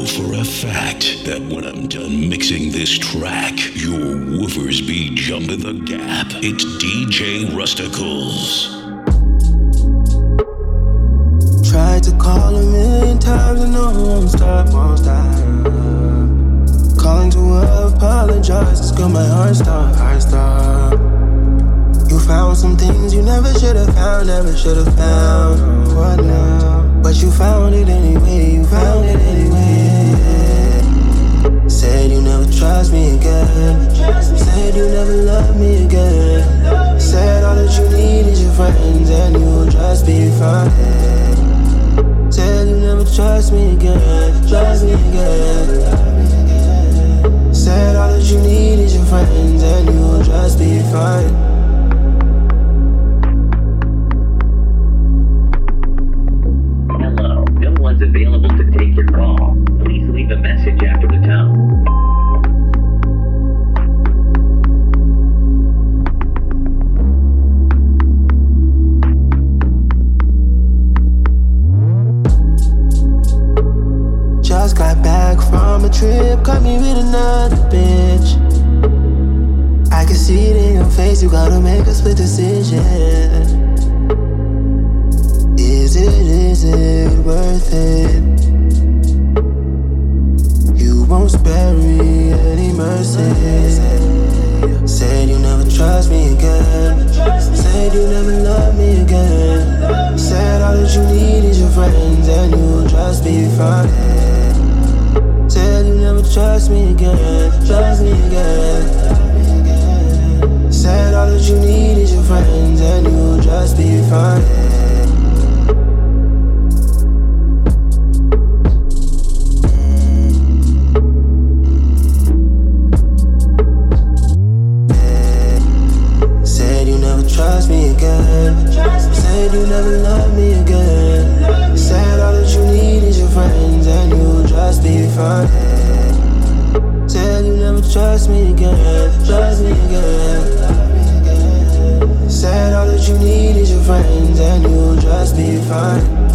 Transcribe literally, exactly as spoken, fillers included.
for a fact that when I'm done mixing this track, your woofers be jumping the gap. It's D J Rusticles. Tried to call a million times and no, won't stop, won't stop. Calling to apologize, cause girl, my heart stopped, heart stopped. You found some things you never should've found, never should've found. What now? But you found it anyway, you found it anyway. Said you never trust me again. Said you never love me again. Said all that you need is your friends and you'll just be fine. Said you never trust me again, trust me again. Said all that you need is your friends and you'll just be fine. Hello, no one's available to take your call. Please leave a message after the tone. Just got back from a trip, caught me with another bitch. I can see it in your face, you gotta make a split decision. Is it, is it worth it? You won't spare me any mercy. Said you never trust me again. Said you never love me again. Said all that you need is your friends and you'll just be fine. Said you never trust me again, trust me again. Said all that you need is your friends and you'll just be fine. Said you never trust me again. Said you never love me again. Said all that you need is your friends and you'll just be fine. Said you never trust me again, trust me again. Said all that you need is your friends and you'll just be fine.